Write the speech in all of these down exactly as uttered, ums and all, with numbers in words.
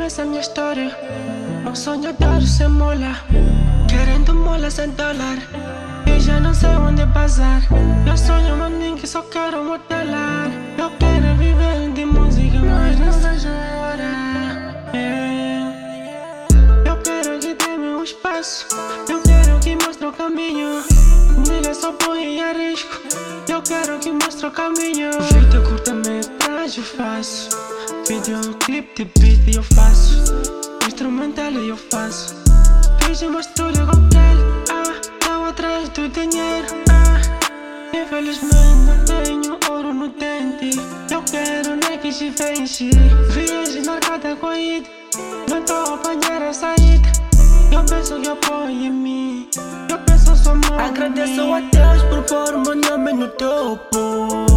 começa a minha história. Um sonhador sem mola, querendo mola sem dólar. E já não sei onde bazar. Eu sonho maninho que só quero modelar. Eu quero viver de música, mas não vejo a hora. É. Eu quero que dê-me um espaço. Eu quero que mostre o caminho. Nigga, só põe em arrisco. Eu quero que mostre o caminho. Vídeo curta-metragem eu faço. Videoclipe de beat eu faço. Instrumental eu faço. Fiz uma estúdio com ele. Ah, tava atrás do dinheiro. Ah, infelizmente não tenho ouro no dente. Eu quero Nike de Givenchy. Viagem marcada com a ida. Não tô a apanhar a saída. Eu penso que apoio em mim. Eu penso só mal. Agradeço a Deus por pôr o meu nome no topo.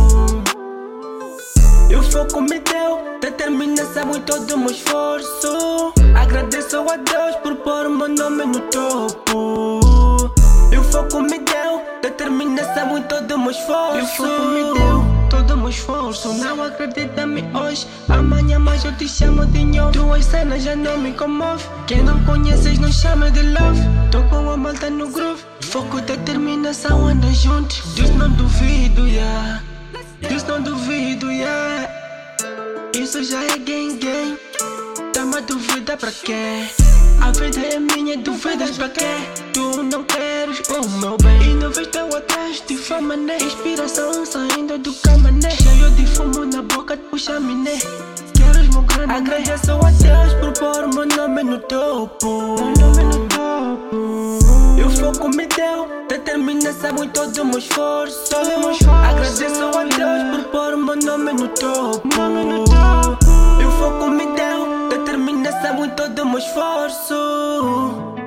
E o foco me deu determinação em todo o meu esforço. Agradeço a Deus por pôr o meu nome no topo. E o foco me deu determinação em todo o meu esforço. E o foco me deu todo o meu esforço. Não acredita-me hoje, amanhã mais eu te chamo de novo. Tuas cenas já não me comove. Quem não conheces não chama de love. Tô com a malta no groove. Foco, determinação, anda juntos. Deus não duvido, yeah. Deus não duvido, yeah. Isso já é gang gang. Tá-me a duvida pra quê? A vida é minha, duvidas pra quê? Tu não queres o meu bem. E não vês teu atrás de fama, né? Inspiração saindo do camané. Cheio de fumo na boca de puxa miné. Queres meu grande? Agradeço a Deus por pôr o meu nome no topo. Meu nome no topo. E o foco me deu determinação em todo o meu esforço. Agradeço a Deus por pôr o meu nome no topo. E o foco me deu determinação em todo o meu esforço.